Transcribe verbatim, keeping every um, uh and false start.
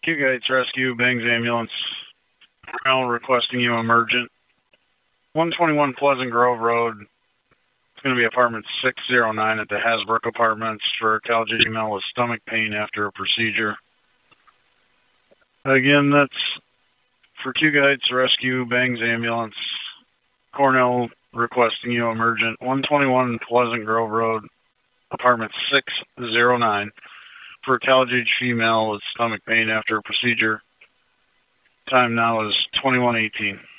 Q Gates Rescue, Bangs Ambulance. Now requesting you emergent. one twenty-one Pleasant Grove Road. It's going to be apartment six oh nine at the Hasbrook Apartments for a Cal female with stomach pain after a procedure. Again, that's for Q Guides Rescue, Bangs Ambulance. Cornell requesting you emergent. one twenty-one Pleasant Grove Road, apartment six oh nine for a Cal female with stomach pain after a procedure. Time now is twenty-one eighteen.